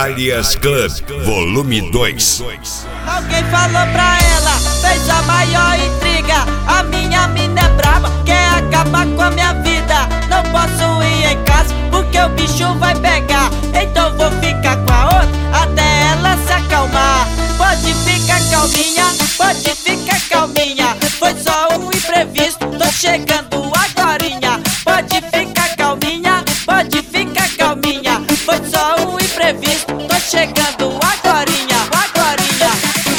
Canalhas Club, volume 2. Alguém falou pra ela, fez a maior intriga. A minha mina é braba, quer acabar com a minha vida. Não posso ir em casa, porque o bicho vai pegar. Então vou ficar com a outra, até ela se acalmar. Pode ficar calminha, pode ficar calminha. Foi só um imprevisto, tô chegando agorinha. Pode ficar calminha, pode ficar calminha. Foi só um imprevisto, tô chegando agorinha, agorinha.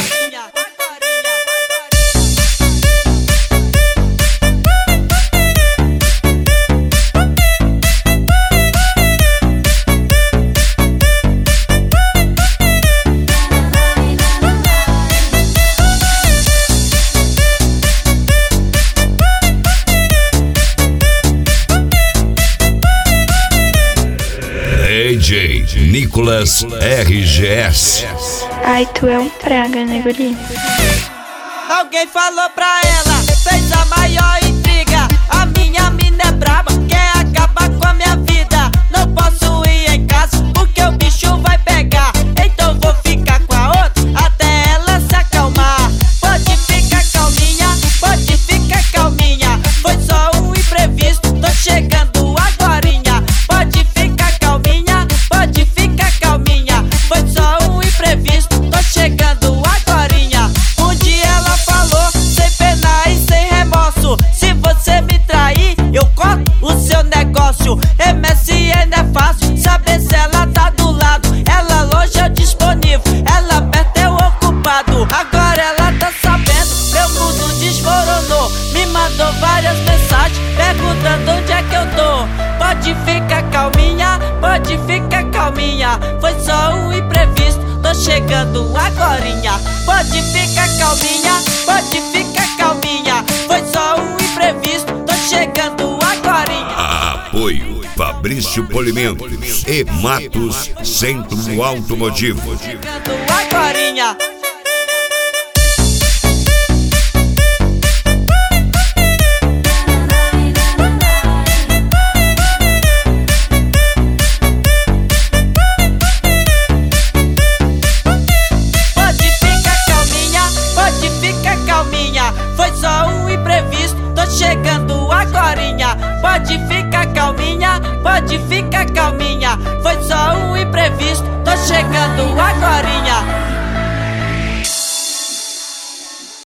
DJ Nicolas RGS. Ai, tu é um praga, né, guri? Alguém falou pra ela, fez a maior intriga. A minha mina é braba, quer acabar com a minha vida. Não posso ir em casa, porque o bicho vai pegar. Então vou ficar com a outra, até ela se acalmar. Pode ficar calminha, pode ficar calminha. Foi só um imprevisto, tô chegando agorinha. Pode ficar calminha, pode ficar calminha. Foi só um imprevisto, tô chegando agorinha. Um dia ela falou, sem pena e sem remorso: se você me trair, eu corto o seu negócio. MSN é fácil, saber se ela tá do lado. Ela longe é disponível, ela perto é o ocupado. Agora ela tá sabendo, meu mundo desmoronou. Me mandou várias mensagens, perguntando onde é que eu tô. Pode ficar calminha, pode ficar calminha. Foi só um imprevisto, tô chegando agorinha. Pode ficar calminha, pode ficar calminha. Foi só um imprevisto, tô chegando agorinha. Apoio Fabrício Polimentos e Matos Centro Automotivo. Chegando agorinha. Pode ficar calminha, pode ficar calminha. Foi só um imprevisto, tô chegando agorinha. Pode ficar calminha, pode ficar calminha. Foi só um imprevisto, tô chegando agorinha.